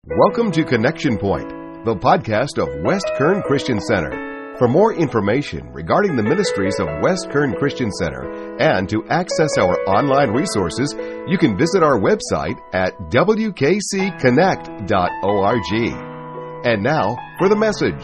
Welcome to Connection Point, the podcast of West Kern Christian Center. For more information regarding the ministries of West Kern Christian Center and to access our online resources, you can visit our website at wkcconnect.org. And now for the message.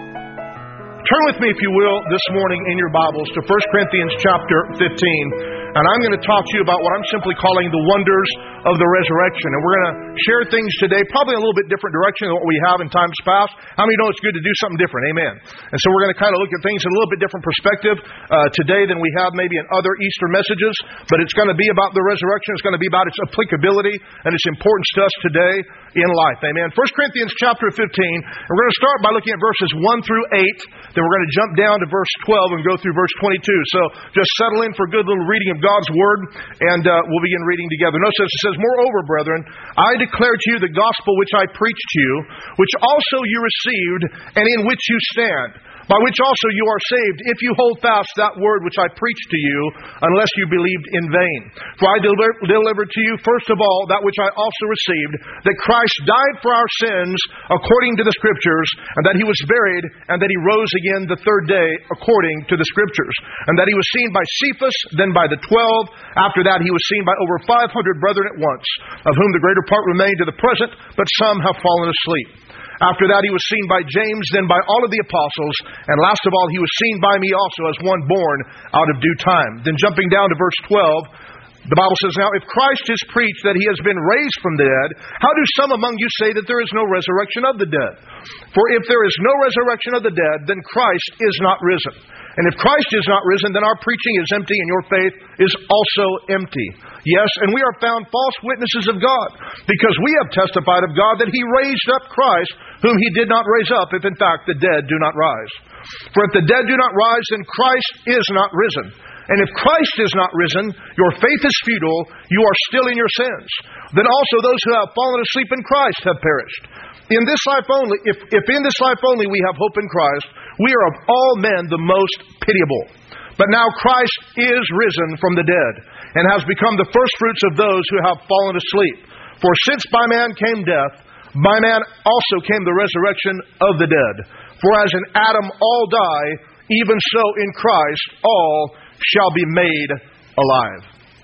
Turn with me, if you will, this morning in your Bibles to 1 Corinthians chapter 15. And I'm going to talk to you about what I'm simply calling the wonders of the resurrection. And we're going to share things today, probably in a little bit different direction than what we have in times past. How many know it's good to do something different? Amen. And so we're going to kind of look at things in a little bit different perspective today than we have maybe in other Easter messages. But it's going to be about the resurrection. It's going to be about its applicability and its importance to us today in life. Amen. 1 Corinthians chapter 15. And we're going to start by looking at verses 1 through 8. Then we're going to jump down to verse 12 and go through verse 22. So just settle in for a good little reading of God's Word, and we'll begin reading together. Notice it says, "Moreover, brethren, I declare to you the gospel which I preached to you, which also you received, and in which you stand, by which also you are saved, if you hold fast that word which I preached to you, unless you believed in vain. For I delivered to you, first of all, that which I also received, that Christ died for our sins according to the Scriptures, and that He was buried, and that He rose again the third day according to the Scriptures, and that He was seen by Cephas, then by the 12. After that He was seen by over 500 brethren at once, of whom the greater part remain to the present, but some have fallen asleep. After that He was seen by James, then by all of the apostles, and last of all He was seen by me also as one born out of due time." Then jumping down to verse 12, the Bible says, "Now if Christ is preached that He has been raised from the dead, how do some among you say that there is no resurrection of the dead? For if there is no resurrection of the dead, then Christ is not risen. And if Christ is not risen, then our preaching is empty, and your faith is also empty. Yes, and we are found false witnesses of God, because we have testified of God that He raised up Christ, whom He did not raise up, if in fact the dead do not rise. For if the dead do not rise, then Christ is not risen. And if Christ is not risen, your faith is futile, you are still in your sins. Then also those who have fallen asleep in Christ have perished. In this life only, if in this life only we have hope in Christ, we are of all men the most pitiable. But now Christ is risen from the dead, and has become the firstfruits of those who have fallen asleep. For since by man came death, by man also came the resurrection of the dead. For as in Adam all die, even so in Christ all shall be made alive."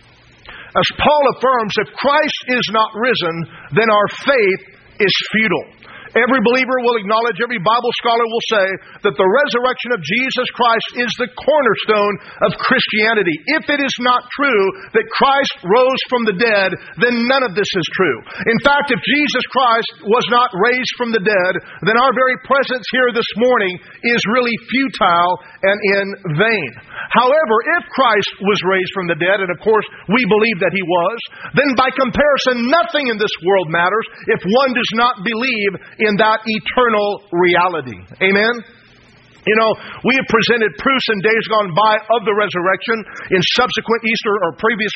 As Paul affirms, if Christ is not risen, then our faith is futile. Every believer will acknowledge, every Bible scholar will say that the resurrection of Jesus Christ is the cornerstone of Christianity. If it is not true that Christ rose from the dead, then none of this is true. In fact, if Jesus Christ was not raised from the dead, then our very presence here this morning is really futile and in vain. However, if Christ was raised from the dead, and of course we believe that He was, then by comparison nothing in this world matters if one does not believe in that eternal reality. Amen? You know, we have presented proofs in days gone by of the resurrection in subsequent Easter or previous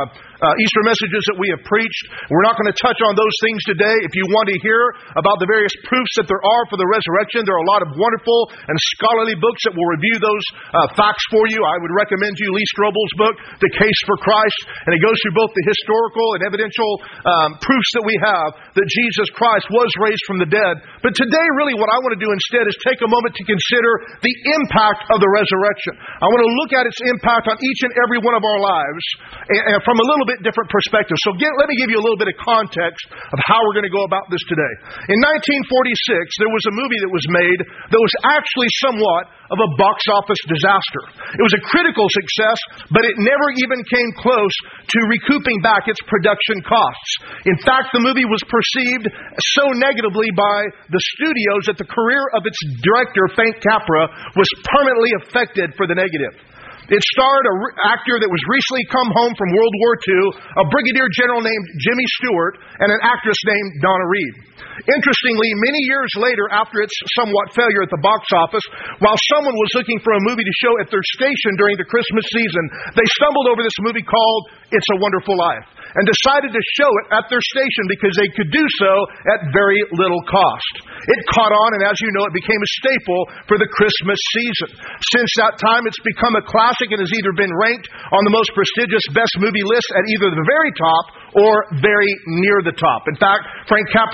Easter messages that we have preached. We're not going to touch on those things today. If you want to hear about the various proofs that there are for the resurrection, there are a lot of wonderful and scholarly books that will review those facts for you. I would recommend you Lee Strobel's book, The Case for Christ, and it goes through both the historical and evidential proofs that we have that Jesus Christ was raised from the dead. But today, really, what I want to do instead is take a moment to consider the impact of the resurrection. I want to look at its impact on each and every one of our lives and from a little bit different perspective. So let me give you a little bit of context of how we're going to go about this today. In 1946, there was a movie that was made that was actually somewhat of a box office disaster. It was a critical success, but it never even came close to recouping back its production costs. In fact, the movie was perceived so negatively by the studios that the career of its director, Frank Capra, was permanently affected for the negative. It starred an actor that was recently come home from World War II, a brigadier general named Jimmy Stewart, and an actress named Donna Reed. Interestingly, many years later, after its somewhat failure at the box office, while someone was looking for a movie to show at their station during the Christmas season, they stumbled over this movie called It's a Wonderful Life, and decided to show it at their station because they could do so at very little cost. It caught on, and as you know, it became a staple for the Christmas season. Since that time, it's become a classic and has either been ranked on the most prestigious best movie list at either the very top or very near the top. In fact, Frank Capra told the Wall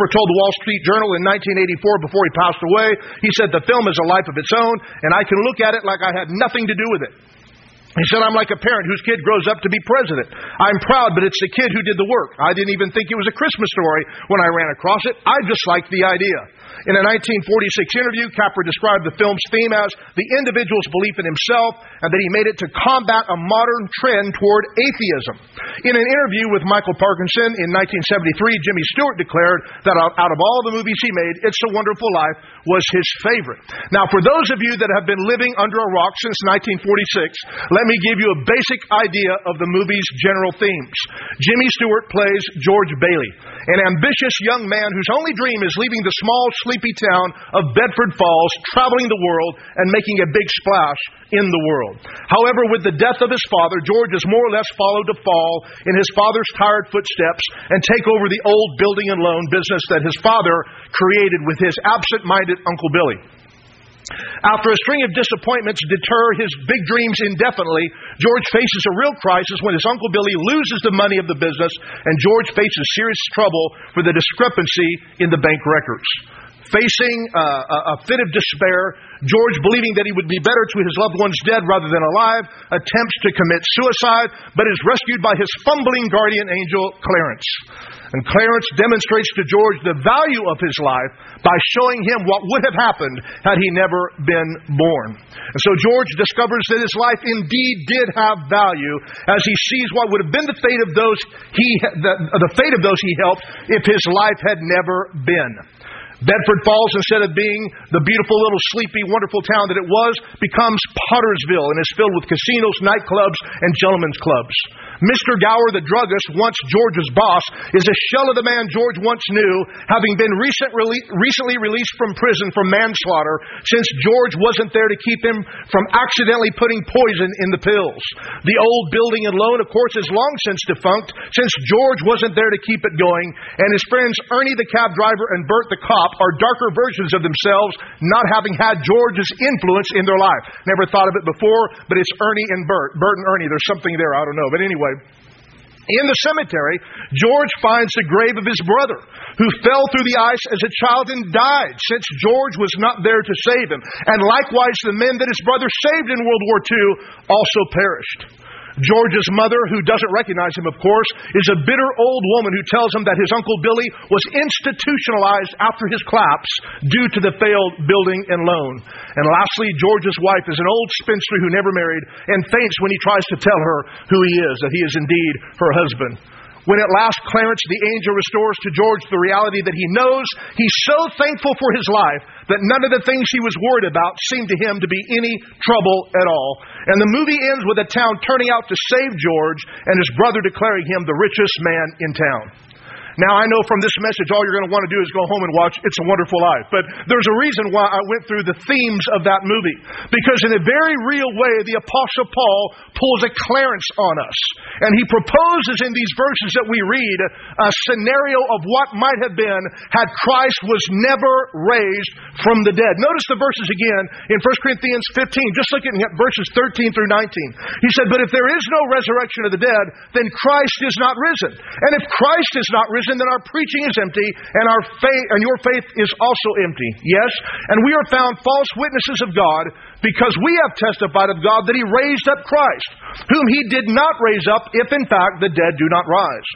Wall Street Journal in 1984 before he passed away. He said, the film is a life of its own, and I can look at it like I had nothing to do with it. He said, I'm like a parent whose kid grows up to be president. I'm proud, but it's the kid who did the work. I didn't even think it was a Christmas story when I ran across it. I just liked the idea. In a 1946 interview, Capra described the film's theme as the individual's belief in himself and that he made it to combat a modern trend toward atheism. In an interview with Michael Parkinson in 1973, Jimmy Stewart declared that out of all the movies he made, It's a Wonderful Life was his favorite. Now, for those of you that have been living under a rock since 1946, let me give you a basic idea of the movie's general themes. Jimmy Stewart plays George Bailey, an ambitious young man whose only dream is leaving the small, sleepy town of Bedford Falls, traveling the world, and making a big splash in the world. However, with the death of his father, George is more or less followed to fall in his father's tired footsteps and take over the old building and loan business that his father created with his absent-minded Uncle Billy. After a string of disappointments deter his big dreams indefinitely, George faces a real crisis when his Uncle Billy loses the money of the business and George faces serious trouble for the discrepancy in the bank records. Facing a fit of despair, George, believing that he would be better to his loved ones dead rather than alive, attempts to commit suicide, but is rescued by his fumbling guardian angel, Clarence. And Clarence demonstrates to George the value of his life by showing him what would have happened had he never been born. And so George discovers that his life indeed did have value as he sees what would have been the fate of those he helped if his life had never been. Bedford Falls, instead of being the beautiful little sleepy, wonderful town that it was, becomes Pottersville and is filled with casinos, nightclubs, and gentlemen's clubs. Mr. Gower, the druggist, once George's boss, is a shell of the man George once knew, having been recently released from prison for manslaughter, since George wasn't there to keep him from accidentally putting poison in the pills. The old building and loan, of course, is long since defunct, since George wasn't there to keep it going, and his friends Ernie the cab driver and Bert the cop are darker versions of themselves, not having had George's influence in their life. Never thought of it before, but it's Ernie and Bert. Bert and Ernie, there's something there, I don't know. But anyway, in the cemetery, George finds the grave of his brother, who fell through the ice as a child and died, since George was not there to save him. And likewise, the men that his brother saved in World War II also perished. George's mother, who doesn't recognize him, of course, is a bitter old woman who tells him that his Uncle Billy was institutionalized after his collapse due to the failed building and loan. And lastly, George's wife is an old spinster who never married and faints when he tries to tell her who he is, that he is indeed her husband. When at last Clarence the angel restores to George the reality that he knows, he's so thankful for his life that none of the things he was worried about seemed to him to be any trouble at all. And the movie ends with the town turning out to save George and his brother declaring him the richest man in town. Now, I know from this message all you're going to want to do is go home and watch It's a Wonderful Life. But there's a reason why I went through the themes of that movie. Because in a very real way, the Apostle Paul pulls a Clarence on us. And he proposes in these verses that we read a scenario of what might have been had Christ was never raised from the dead. Notice the verses again in 1 Corinthians 15. Just looking at verses 13 through 19. He said, but if there is no resurrection of the dead, then Christ is not risen. And if Christ is not risen, then our preaching is empty, and our faith and your faith is also empty. Yes, and we are found false witnesses of God, because we have testified of God that He raised up Christ, whom He did not raise up, if in fact the dead do not rise.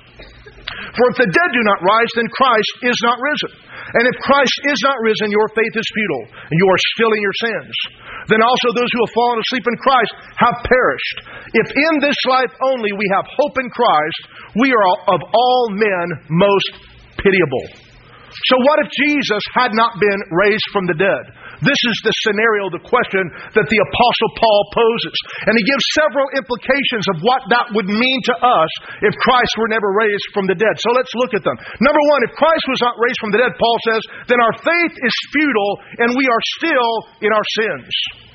For if the dead do not rise, then Christ is not risen. And if Christ is not risen, your faith is futile, and you are still in your sins. Then also those who have fallen asleep in Christ have perished. If in this life only we have hope in Christ, we are of all men most pitiable. So what if Jesus had not been raised from the dead? This is the scenario, the question that the Apostle Paul poses. And he gives several implications of what that would mean to us if Christ were never raised from the dead. So let's look at them. Number one, if Christ was not raised from the dead, Paul says, then our faith is futile and we are still in our sins.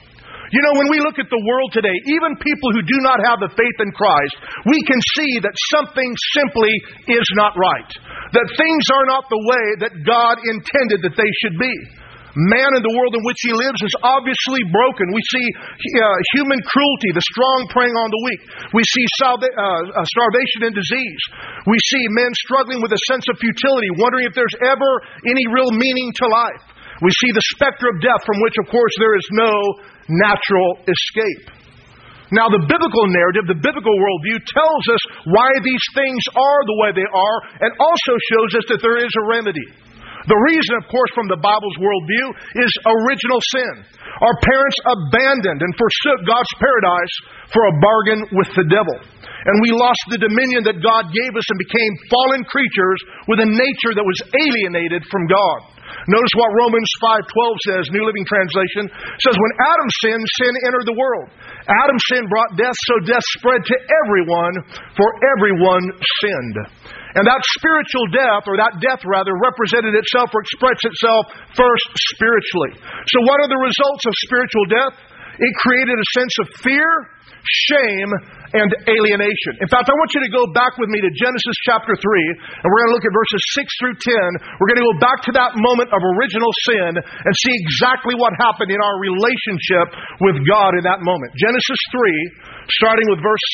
You know, when we look at the world today, even people who do not have the faith in Christ, we can see that something simply is not right. That things are not the way that God intended that they should be. man in the world in which he lives is obviously broken. We see human cruelty, the strong preying on the weak. We see starvation and disease. We see men struggling with a sense of futility, wondering if there's ever any real meaning to life. We see the specter of death, from which, of course, there is no natural escape. Now, the biblical narrative, the biblical worldview, tells us why these things are the way they are, and also shows us that there is a remedy. The reason, of course, from the Bible's worldview is original sin. Our parents abandoned and forsook God's paradise for a bargain with the devil. And we lost the dominion that God gave us and became fallen creatures with a nature that was alienated from God. Notice what Romans 5:12 says, New Living Translation, says, when Adam sinned, sin entered the world. Adam's sin brought death, so death spread to everyone, for everyone sinned. And that spiritual death, or that death rather, represented itself or expressed itself first spiritually. So what are the results of spiritual death? It created a sense of fear, shame, and alienation. In fact, I want you to go back with me to Genesis chapter 3, and we're going to look at verses 6 through 10. We're going to go back to that moment of original sin and see exactly what happened in our relationship with God in that moment. Genesis 3, starting with verse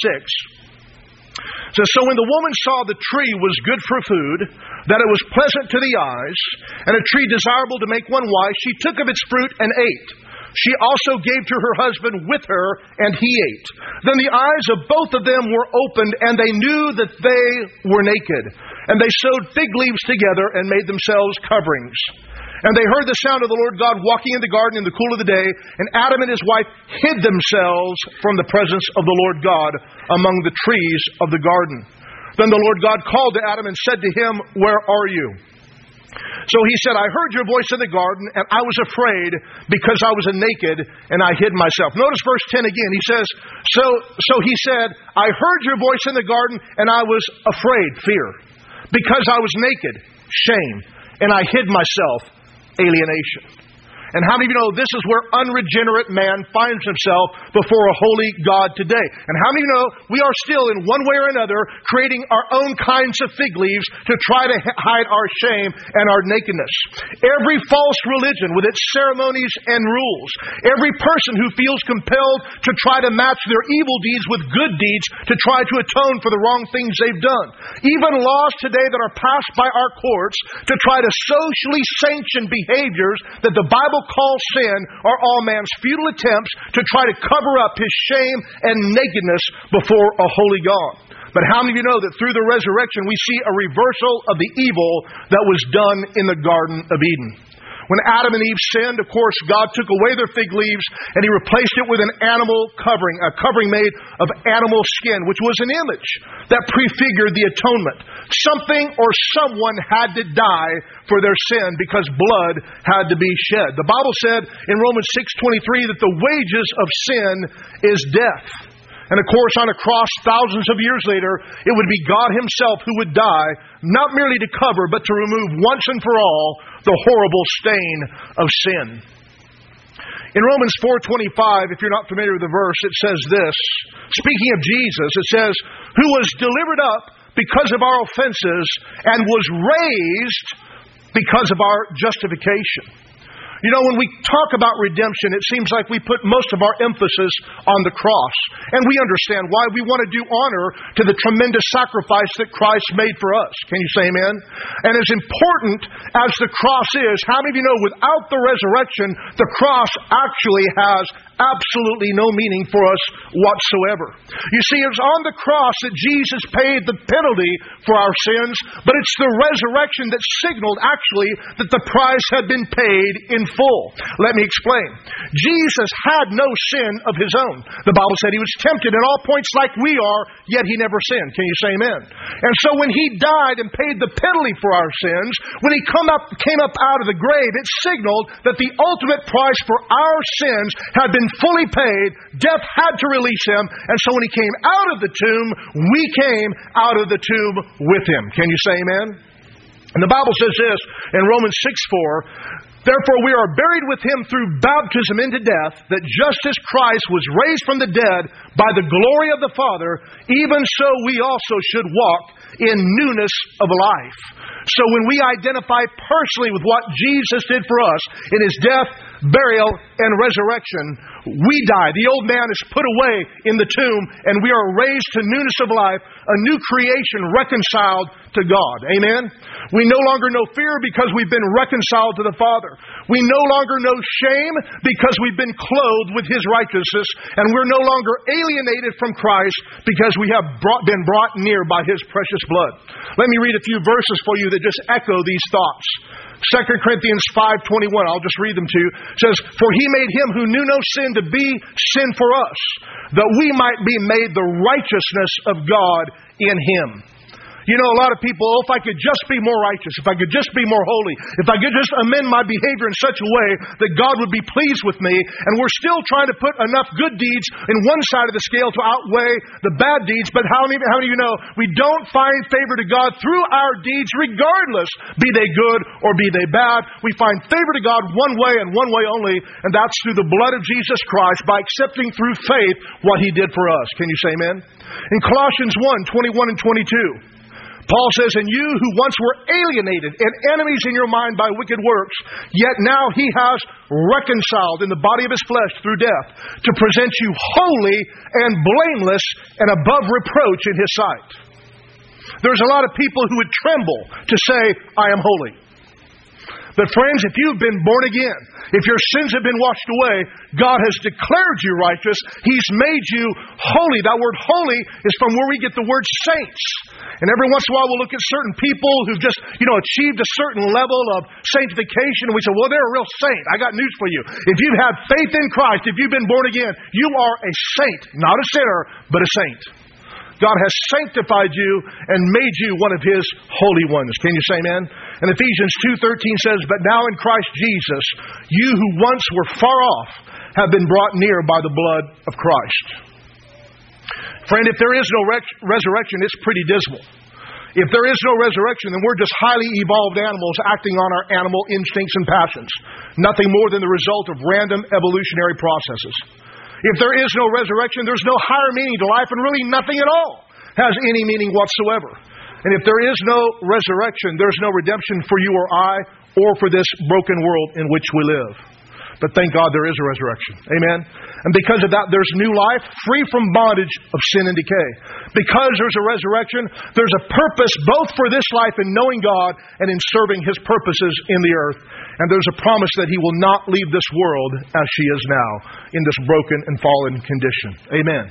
6. says, so when the woman saw the tree was good for food, that it was pleasant to the eyes, and a tree desirable to make one wise, she took of its fruit and ate. She also gave to her husband with her, and he ate. Then the eyes of both of them were opened, and they knew that they were naked. And they sewed fig leaves together and made themselves coverings. And they heard the sound of the Lord God walking in the garden in the cool of the day, and Adam and his wife hid themselves from the presence of the Lord God among the trees of the garden. Then the Lord God called to Adam and said to him, where are you? So he said, I heard your voice in the garden, and I was afraid because I was naked, and I hid myself. Notice verse 10 again. He says, so he said, I heard your voice in the garden, and I was afraid, fear, because I was naked, shame, and I hid myself, alienation. And how many of you know this is where unregenerate man finds himself before a holy God today? And how many of you know we are still in one way or another creating our own kinds of fig leaves to try to hide our shame and our nakedness? Every false religion with its ceremonies and rules, every person who feels compelled to try to match their evil deeds with good deeds to try to atone for the wrong things they've done. Even laws today that are passed by our courts to try to socially sanction behaviors that the Bible calls sin are all man's futile attempts to try to cover up his shame and nakedness before a holy God. But how many of you know that through the resurrection we see a reversal of the evil that was done in the Garden of Eden? When Adam and Eve sinned, of course, God took away their fig leaves and He replaced it with an animal covering, a covering made of animal skin, which was an image that prefigured the atonement. Something or someone had to die for their sin because blood had to be shed. The Bible said in Romans 6:23 that the wages of sin is death. And of course, on a cross thousands of years later, it would be God Himself who would die, not merely to cover, but to remove once and for all the horrible stain of sin. In Romans 4:25, if you're not familiar with the verse, it says this. Speaking of Jesus, it says, who was delivered up because of our offenses and was raised because of our justification. You know, when we talk about redemption, it seems like we put most of our emphasis on the cross. And we understand why. We want to do honor to the tremendous sacrifice that Christ made for us. Can you say amen? And as important as the cross is, how many of you know without the resurrection, the cross actually has absolutely no meaning for us whatsoever. You see, it was on the cross that Jesus paid the penalty for our sins, but it's the resurrection that signaled actually that the price had been paid in full. Let me explain. Jesus had no sin of His own. The Bible said He was tempted in all points like we are, yet He never sinned. Can you say amen? And so when He died and paid the penalty for our sins, when He came up out of the grave, it signaled that the ultimate price for our sins had been fully paid. Death had to release Him. And so when He came out of the tomb, we came out of the tomb with Him. Can you say amen? And the Bible says this in Romans 6:4, therefore we are buried with Him through baptism into death, that just as Christ was raised from the dead by the glory of the Father, even so we also should walk in newness of life. So when we identify personally with what Jesus did for us in His death, burial, and resurrection, we die. The old man is put away in the tomb, and we are raised to newness of life, a new creation reconciled to God. Amen? We no longer know fear because we've been reconciled to the Father. We no longer know shame because we've been clothed with His righteousness, and we're no longer alienated from Christ because we have been brought near by His precious blood. Let me read a few verses for you that just echo these thoughts. 2 Corinthians 5:21, I'll just read them to you. It says, for He made Him who knew no sin to be sin for us, that we might be made the righteousness of God in Him. You know, a lot of people, if I could just be more righteous, if I could just be more holy, if I could just amend my behavior in such a way that God would be pleased with me, and we're still trying to put enough good deeds in one side of the scale to outweigh the bad deeds, but how many of you know we don't find favor to God through our deeds regardless, be they good or be they bad. We find favor to God one way and one way only, and that's through the blood of Jesus Christ by accepting through faith what He did for us. Can you say amen? In Colossians 1:21 and 22, Paul says, and you who once were alienated and enemies in your mind by wicked works, yet now He has reconciled in the body of His flesh through death, to present you holy and blameless and above reproach in His sight. There's a lot of people who would tremble to say, I am holy. But friends, if you've been born again, if your sins have been washed away, God has declared you righteous. He's made you holy. That word holy is from where we get the word saints. And every once in a while we'll look at certain people who've just, achieved a certain level of sanctification, and we say, well, they're a real saint. I got news for you. If you've had faith in Christ, if you've been born again, you are a saint. Not a sinner, but a saint. God has sanctified you and made you one of His holy ones. Can you say amen? And Ephesians 2:13 says, but now in Christ Jesus, you who once were far off have been brought near by the blood of Christ. Friend, if there is no resurrection, it's pretty dismal. If there is no resurrection, then we're just highly evolved animals acting on our animal instincts and passions. Nothing more than the result of random evolutionary processes. If there is no resurrection, there's no higher meaning to life, and really nothing at all has any meaning whatsoever. And if there is no resurrection, there's no redemption for you or I, or for this broken world in which we live. But thank God there is a resurrection. Amen? And because of that, there's new life, free from bondage of sin and decay. Because there's a resurrection, there's a purpose both for this life in knowing God and in serving His purposes in the earth. And there's a promise that He will not leave this world as she is now, in this broken and fallen condition. Amen.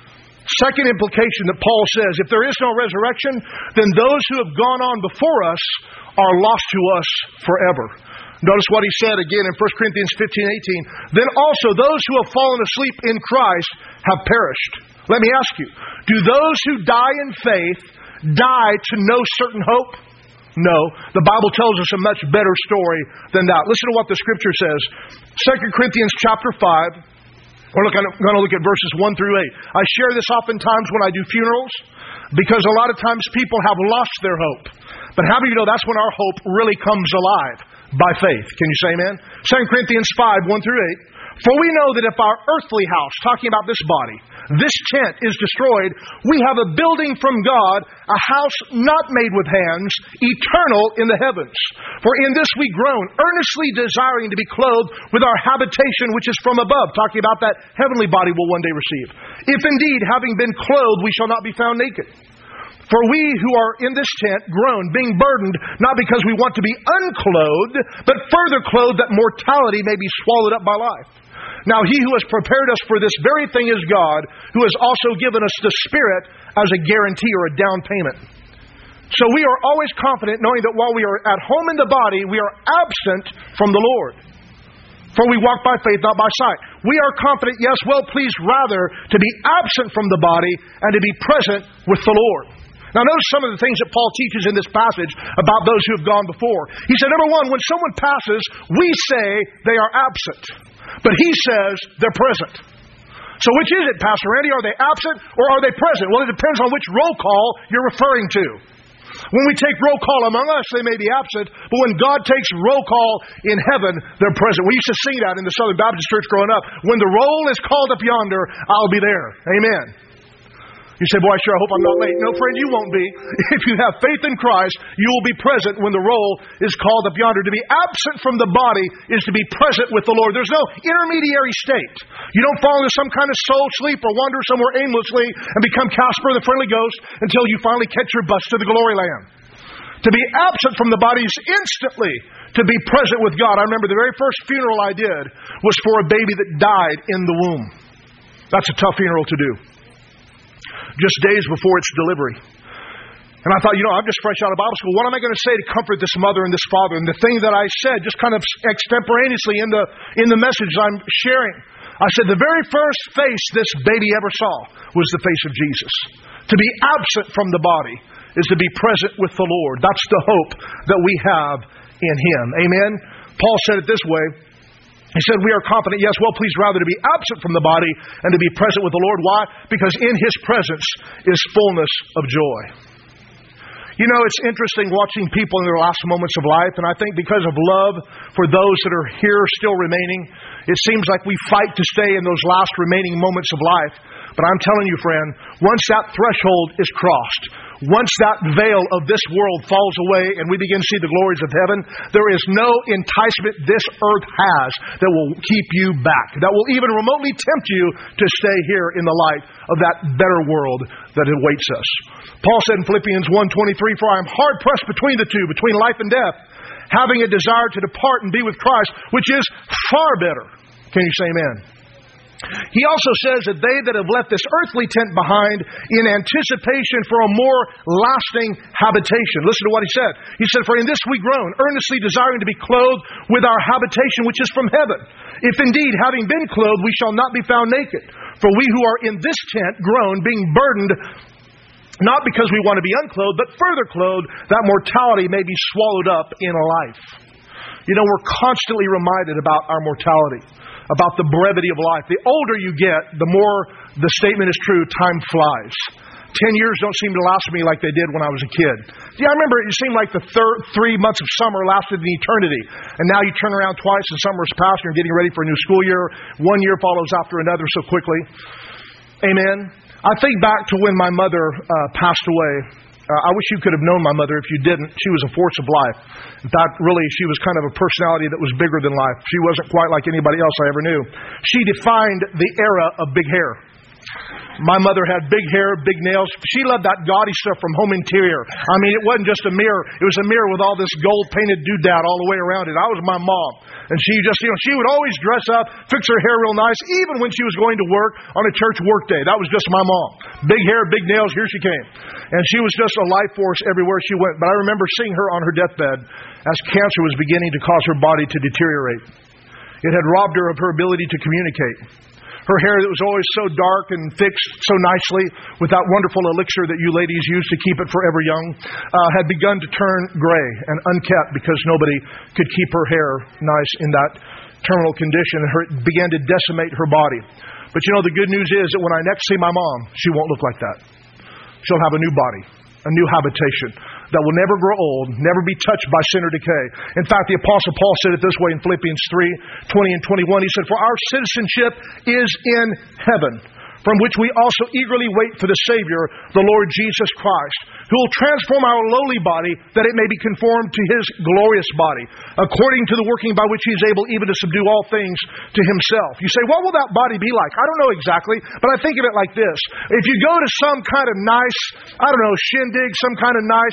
Second implication that Paul says, if there is no resurrection, then those who have gone on before us are lost to us forever. Notice what he said again in 1 Corinthians 15:18. Then also those who have fallen asleep in Christ have perished. Let me ask you, do those who die in faith die to no certain hope? No. The Bible tells us a much better story than that. Listen to what the Scripture says. 2 Corinthians chapter 5. We're going to look at verses 1 through 8. I share this oftentimes when I do funerals, because a lot of times people have lost their hope. But how do you know that's when our hope really comes alive? By faith. Can you say amen? 2 Corinthians 5, 1 through 8. For we know that if our earthly house, talking about this body, this tent is destroyed, we have a building from God, a house not made with hands, eternal in the heavens. For in this we groan, earnestly desiring to be clothed with our habitation which is from above, talking about that heavenly body we'll one day receive. If indeed, having been clothed, we shall not be found naked. For we who are in this tent groan, being burdened, not because we want to be unclothed, but further clothed that mortality may be swallowed up by life. Now He who has prepared us for this very thing is God, who has also given us the Spirit as a guarantee or a down payment. So we are always confident knowing that while we are at home in the body, we are absent from the Lord. For we walk by faith, not by sight. We are confident, yes, well pleased rather to be absent from the body and to be present with the Lord. Now notice some of the things that Paul teaches in this passage about those who have gone before. He said, number one, when someone passes, we say they are absent. But he says they're present. So which is it, Pastor Randy? Are they absent or are they present? Well, it depends on which roll call you're referring to. When we take roll call among us, they may be absent, but when God takes roll call in heaven, they're present. We used to sing that in the Southern Baptist Church growing up. When the roll is called up yonder, I'll be there. Amen. You say, boy, sure, I hope I'm not late. No, friend, you won't be. If you have faith in Christ, you will be present when the roll is called up yonder. To be absent from the body is to be present with the Lord. There's no intermediary state. You don't fall into some kind of soul sleep or wander somewhere aimlessly and become Casper the Friendly Ghost until you finally catch your bus to the glory land. To be absent from the body is instantly to be present with God. I remember the very first funeral I did was for a baby that died in the womb. That's a tough funeral to do. Just days before its delivery. And I thought, I'm just fresh out of Bible school. What am I going to say to comfort this mother and this father? And the thing that I said, just kind of extemporaneously in the message I'm sharing, I said the very first face this baby ever saw was the face of Jesus. To be absent from the body is to be present with the Lord. That's the hope that we have in Him. Amen? Paul said it this way. He said, we are confident, yes, well pleased rather to be absent from the body and to be present with the Lord. Why? Because in His presence is fullness of joy. It's interesting watching people in their last moments of life, and I think because of love for those that are here still remaining, it seems like we fight to stay in those last remaining moments of life. But I'm telling you, friend, once that threshold is crossed, once that veil of this world falls away and we begin to see the glories of heaven, there is no enticement this earth has that will keep you back, that will even remotely tempt you to stay here in the light of that better world that awaits us. Paul said in Philippians 1:23, for I am hard pressed between the two, between life and death, having a desire to depart and be with Christ, which is far better. Can you say amen? He also says that they that have left this earthly tent behind in anticipation for a more lasting habitation. Listen to what he said. He said, for in this we groan, earnestly desiring to be clothed with our habitation which is from heaven. If indeed, having been clothed, we shall not be found naked. For we who are in this tent groan, being burdened, not because we want to be unclothed, but further clothed, that mortality may be swallowed up in life. We're constantly reminded about our mortality, about the brevity of life. The older you get, the more the statement is true, time flies. 10 years don't seem to last me like they did when I was a kid. I remember it seemed like the 3 months of summer lasted an eternity. And now you turn around twice and summer's passed and you're getting ready for a new school year. 1 year follows after another so quickly. Amen. I think back to when my mother passed away. I wish you could have known my mother. If you didn't, she was a force of life. In fact, really, she was kind of a personality that was bigger than life. She wasn't quite like anybody else I ever knew. She defined the era of big hair. My mother had big hair, big nails. She loved that gaudy stuff from Home Interior. I mean, it wasn't just a mirror. It was a mirror with all this gold-painted doodad all the way around it. I was my mom. And she just, she would always dress up, fix her hair real nice, even when she was going to work on a church work day. That was just my mom. Big hair, big nails, here she came. And she was just a life force everywhere she went. But I remember seeing her on her deathbed as cancer was beginning to cause her body to deteriorate. It had robbed her of her ability to communicate. Her hair that was always so dark and fixed so nicely with that wonderful elixir that you ladies use to keep it forever young, had begun to turn gray and unkept because nobody could keep her hair nice in that terminal condition. It began to decimate her body. But the good news is that when I next see my mom, she won't look like that. She'll have a new body, a new habitation that will never grow old, never be touched by sin or decay. In fact, the Apostle Paul said it this way in Philippians 3:20 and 21. He said, for our citizenship is in heaven, from which we also eagerly wait for the Savior, the Lord Jesus Christ, who will transform our lowly body that it may be conformed to His glorious body, according to the working by which He is able even to subdue all things to Himself. You say, what will that body be like? I don't know exactly, but I think of it like this. If you go to some kind of nice, shindig, some kind of nice,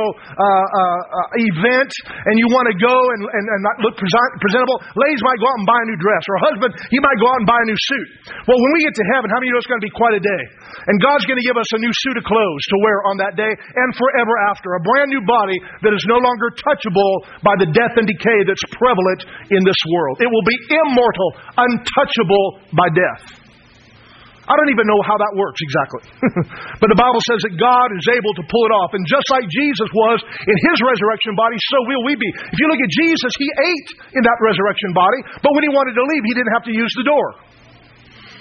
event, and you want to go and not look presentable, ladies might go out and buy a new dress, or a husband, he might go out and buy a new suit. Well, when we get to heaven, how many of you know it's going to be quite a day? And God's going to give us a new suit of clothes to wear on that day and forever after. A brand new body that is no longer touchable by the death and decay that's prevalent in this world. It will be immortal, untouchable by death. I don't even know how that works exactly. But the Bible says that God is able to pull it off. And just like Jesus was in His resurrection body, so will we be. If you look at Jesus, He ate in that resurrection body, but when He wanted to leave, He didn't have to use the door.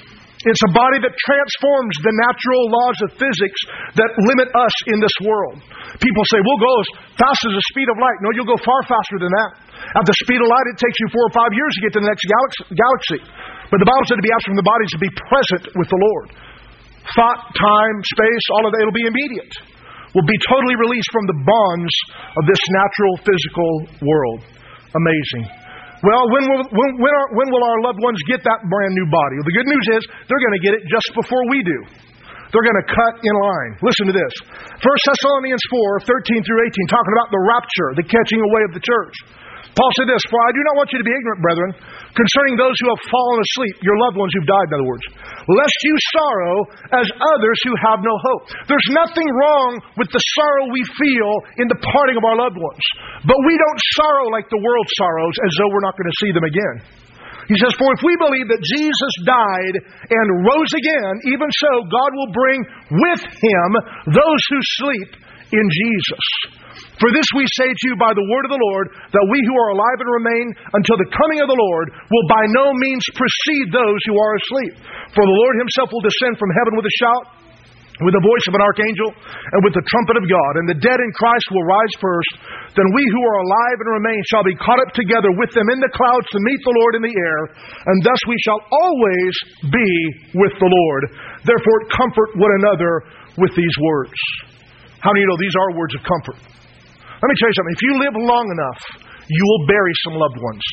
It's a body that transforms the natural laws of physics that limit us in this world. People say, we'll go as fast as the speed of light. No, you'll go far faster than that. At the speed of light, it takes you 4 or 5 years to get to the next galaxy. But the Bible said to be absent from the body is to be present with the Lord. Thought, time, space, all of that, it'll be immediate. We'll be totally released from the bonds of this natural physical world. Amazing. Well, when will our loved ones get that brand new body? Well, the good news is they're going to get it just before we do. They're going to cut in line. Listen to this. 1 Thessalonians 4, 13 through 18, talking about the rapture, the catching away of the church. Paul said this, "For I do not want you to be ignorant, brethren, concerning those who have fallen asleep," your loved ones who've died, in other words, "lest you sorrow as others who have no hope." There's nothing wrong with the sorrow we feel in the parting of our loved ones. But we don't sorrow like the world sorrows, as though we're not going to see them again. He says, "For if we believe that Jesus died and rose again, even so God will bring with Him those who sleep in Jesus. For this we say to you by the word of the Lord, that we who are alive and remain until the coming of the Lord will by no means precede those who are asleep. For the Lord Himself will descend from heaven with a shout, with the voice of an archangel, and with the trumpet of God. And the dead in Christ will rise first. Then we who are alive and remain shall be caught up together with them in the clouds to meet the Lord in the air. And thus we shall always be with the Lord. Therefore comfort one another with these words." How do you know these are words of comfort? Let me tell you something. If you live long enough, you will bury some loved ones.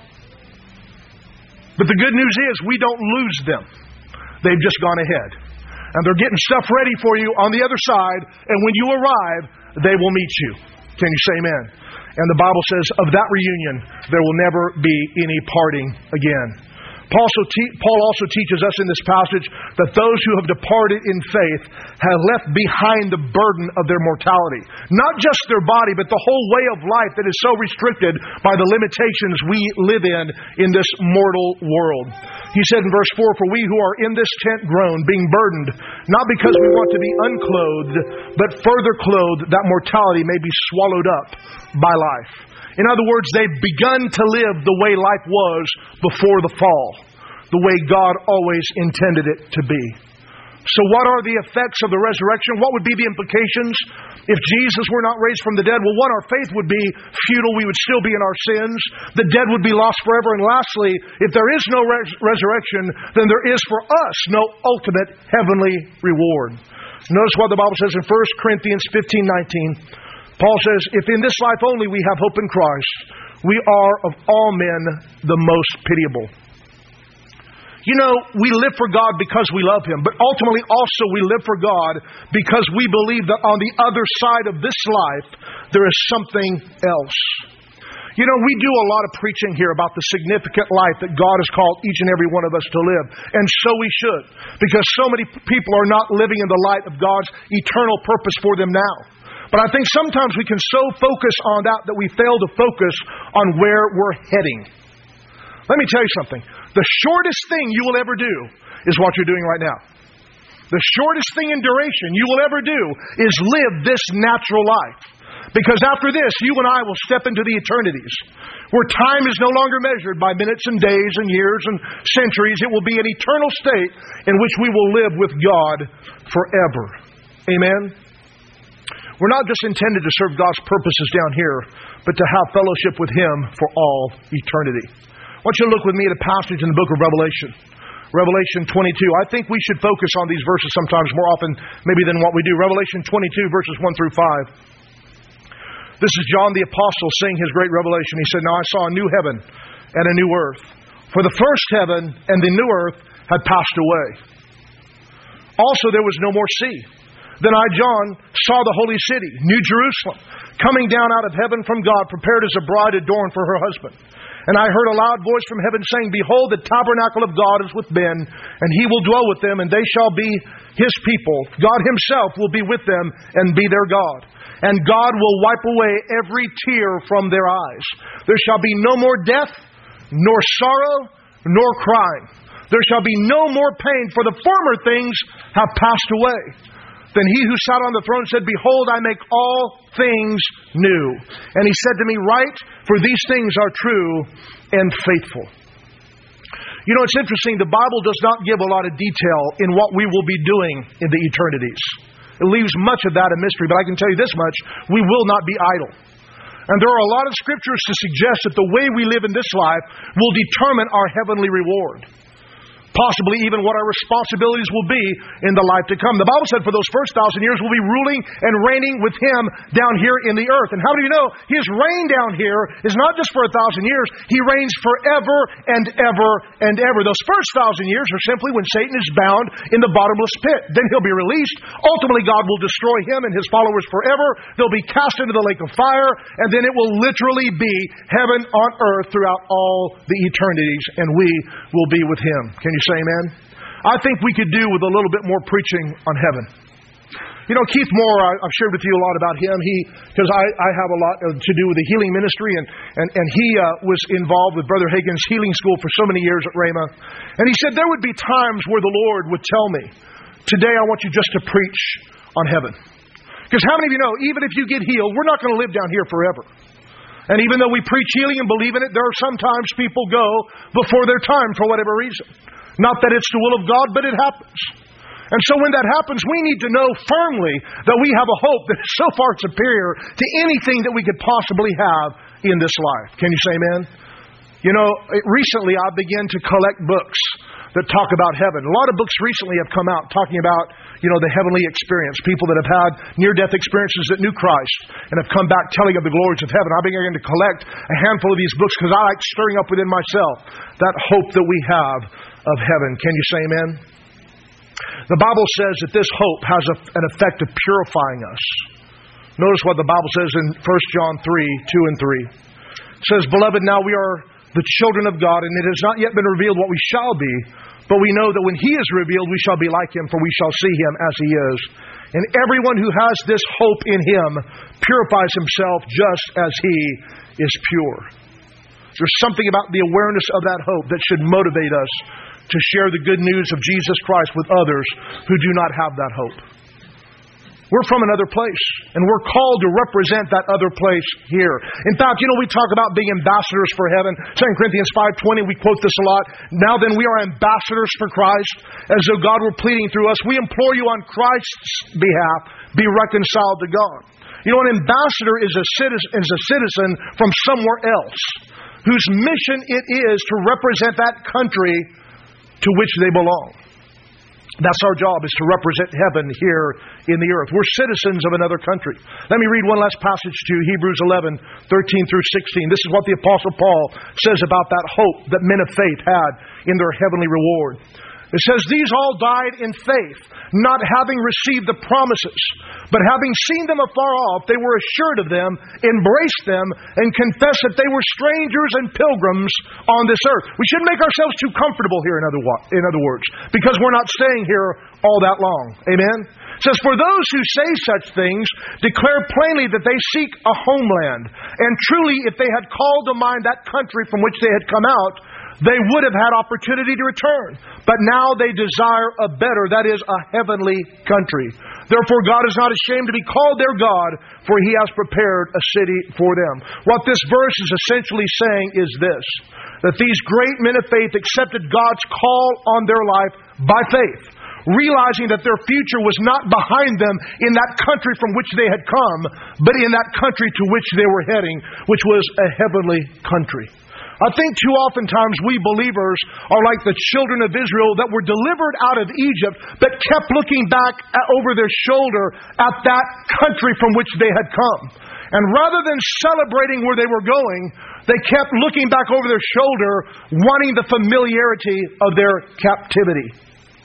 But the good news is we don't lose them. They've just gone ahead. And they're getting stuff ready for you on the other side. And when you arrive, they will meet you. Can you say amen? And the Bible says of that reunion, there will never be any parting again. Paul also teaches us in this passage that those who have departed in faith have left behind the burden of their mortality. Not just their body, but the whole way of life that is so restricted by the limitations we live in this mortal world. He said in verse 4, "For we who are in this tent groan, being burdened, not because we want to be unclothed, but further clothed, that mortality may be swallowed up by life." In other words, they've begun to live the way life was before the fall, the way God always intended it to be. So what are the effects of the resurrection? What would be the implications if Jesus were not raised from the dead? Well, one, our faith would be futile. We would still be in our sins. The dead would be lost forever. And lastly, if there is no resurrection, then there is for us no ultimate heavenly reward. Notice what the Bible says in 1 Corinthians 15:19. Paul says, "If in this life only we have hope in Christ, we are of all men the most pitiable." You know, we live for God because we love Him, but ultimately also we live for God because we believe that on the other side of this life, there is something else. You know, we do a lot of preaching here about the significant life that God has called each and every one of us to live. And so we should, because so many people are not living in the light of God's eternal purpose for them now. But I think sometimes we can so focus on that we fail to focus on where we're heading. Let me tell you something. The shortest thing you will ever do is what you're doing right now. The shortest thing in duration you will ever do is live this natural life. Because after this, you and I will step into the eternities, where time is no longer measured by minutes and days and years and centuries. It will be an eternal state in which we will live with God forever. Amen? We're not just intended to serve God's purposes down here, but to have fellowship with Him for all eternity. I want you to look with me at a passage in the book of Revelation. Revelation 22. I think we should focus on these verses sometimes more often maybe than what we do. Revelation 22, verses 1 through 5. This is John the Apostle saying his great revelation. He said, "Now I saw a new heaven and a new earth. For the first heaven and the new earth had passed away. Also there was no more sea. Then I, John, saw the holy city, New Jerusalem, coming down out of heaven from God, prepared as a bride adorned for her husband. And I heard a loud voice from heaven saying, Behold, the tabernacle of God is with men, and He will dwell with them, and they shall be His people. God Himself will be with them and be their God. And God will wipe away every tear from their eyes. There shall be no more death, nor sorrow, nor crying. There shall be no more pain, for the former things have passed away. Then He who sat on the throne said, Behold, I make all things new. And He said to me, Write, for these things are true and faithful. You know, it's interesting. The Bible does not give a lot of detail in what we will be doing in the eternities. It leaves much of that a mystery, but I can tell you this much: we will not be idle. And there are a lot of scriptures to suggest that the way we live in this life will determine our heavenly reward. Possibly even what our responsibilities will be in the life to come. The Bible said for those first 1,000 years we'll be ruling and reigning with Him down here in the earth. And how do you know His reign down here is not just for 1,000 years? He reigns forever and ever and ever. Those first 1,000 years are simply when Satan is bound in the bottomless pit. Then he'll be released. Ultimately, God will destroy him and his followers forever. They'll be cast into the lake of fire, and then it will literally be heaven on earth throughout all the eternities, and we will be with Him. Can you say amen? I think we could do with a little bit more preaching on heaven. You know, Keith Moore, I've shared with you a lot about him. Because I have a lot to do with the healing ministry, and he was involved with Brother Hagin's healing school for so many years at Rhema. And he said there would be times where the Lord would tell me, today I want you just to preach on heaven. Because how many of you know, even if you get healed, we're not going to live down here forever. And even though we preach healing and believe in it, there are sometimes people go before their time for whatever reason. Not that it's the will of God, but it happens. And so when that happens, we need to know firmly that we have a hope that is so far superior to anything that we could possibly have in this life. Can you say amen? You know, recently I began to collect books that talk about heaven. A lot of books recently have come out talking about, you know, the heavenly experience. People that have had near-death experiences that knew Christ and have come back telling of the glories of heaven. I began to collect a handful of these books because I like stirring up within myself that hope that we have of heaven. Can you say amen? The Bible says that this hope has an effect of purifying us. Notice what the Bible says in 1 John 3, 2 and 3. It says, Beloved, now we are the children of God, and it has not yet been revealed what we shall be, but we know that when He is revealed, we shall be like Him, for we shall see Him as He is. And everyone who has this hope in Him purifies himself just as He is pure. There's something about the awareness of that hope that should motivate us to share the good news of Jesus Christ with others who do not have that hope. We're from another place, and we're called to represent that other place here. In fact, you know, we talk about being ambassadors for heaven. 2 Corinthians 5:20, we quote this a lot. Now then, we are ambassadors for Christ, as though God were pleading through us. We implore you on Christ's behalf, be reconciled to God. You know, an ambassador is a citizen from somewhere else, whose mission it is to represent that country to which they belong. That's our job, is to represent heaven here in the earth. We're citizens of another country. Let me read one last passage to you, Hebrews 11, 13 through 16. This is what the Apostle Paul says about that hope that men of faith had in their heavenly reward. It says, These all died in faith, not having received the promises, but having seen them afar off, they were assured of them, embraced them, and confessed that they were strangers and pilgrims on this earth. We shouldn't make ourselves too comfortable here, in other words, because we're not staying here all that long. Amen? It says, For those who say such things declare plainly that they seek a homeland. And truly, if they had called to mind that country from which they had come out, they would have had opportunity to return. But now they desire a better, that is, a heavenly country. Therefore God is not ashamed to be called their God, for He has prepared a city for them. What this verse is essentially saying is this, that these great men of faith accepted God's call on their life by faith, realizing that their future was not behind them in that country from which they had come, but in that country to which they were heading, which was a heavenly country. I think too oftentimes we believers are like the children of Israel that were delivered out of Egypt but kept looking back over their shoulder at that country from which they had come. And rather than celebrating where they were going, they kept looking back over their shoulder, wanting the familiarity of their captivity.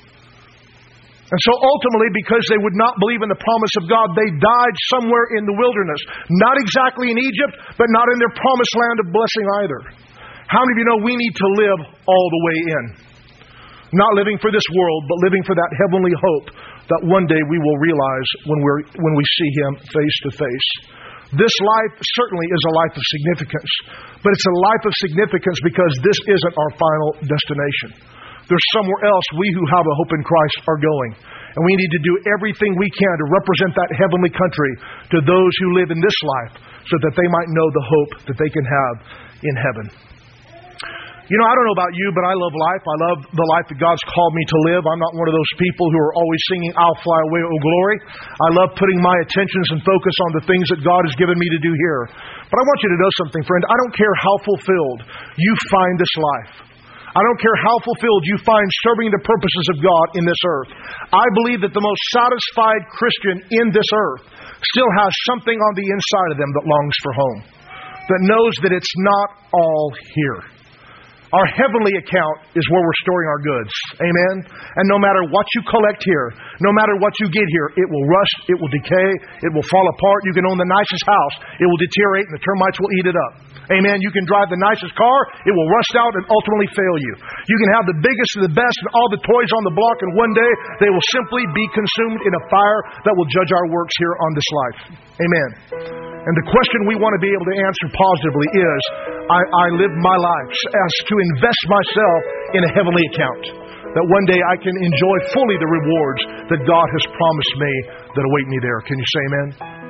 And so ultimately, because they would not believe in the promise of God, they died somewhere in the wilderness. Not exactly in Egypt, but not in their promised land of blessing either. How many of you know we need to live all the way in? Not living for this world, but living for that heavenly hope that one day we will realize when we see Him face to face. This life certainly is a life of significance, but it's a life of significance because this isn't our final destination. There's somewhere else we who have a hope in Christ are going. And we need to do everything we can to represent that heavenly country to those who live in this life so that they might know the hope that they can have in heaven. You know, I don't know about you, but I love life. I love the life that God's called me to live. I'm not one of those people who are always singing, "I'll fly away, oh glory." I love putting my attentions and focus on the things that God has given me to do here. But I want you to know something, friend. I don't care how fulfilled you find this life. I don't care how fulfilled you find serving the purposes of God in this earth. I believe that the most satisfied Christian in this earth still has something on the inside of them that longs for home, that knows that it's not all here. Our heavenly account is where we're storing our goods. Amen? And no matter what you collect here, no matter what you get here, it will rust, it will decay, it will fall apart. You can own the nicest house, it will deteriorate and the termites will eat it up. Amen? You can drive the nicest car, it will rust out and ultimately fail you. You can have the biggest and the best and all the toys on the block, and one day they will simply be consumed in a fire that will judge our works here on this life. Amen. And the question we want to be able to answer positively is, I live my life as to invest myself in a heavenly account, that one day I can enjoy fully the rewards that God has promised me that await me there. Can you say amen?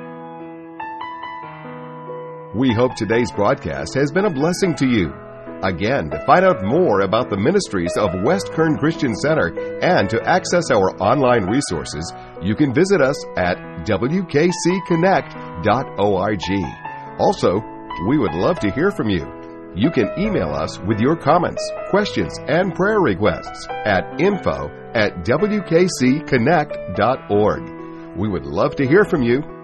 We hope today's broadcast has been a blessing to you. Again, to find out more about the ministries of West Kern Christian Center and to access our online resources, you can visit us at wkcconnect.org. Also, we would love to hear from you. You can email us with your comments, questions, and prayer requests at info@wkcconnect.org. We would love to hear from you.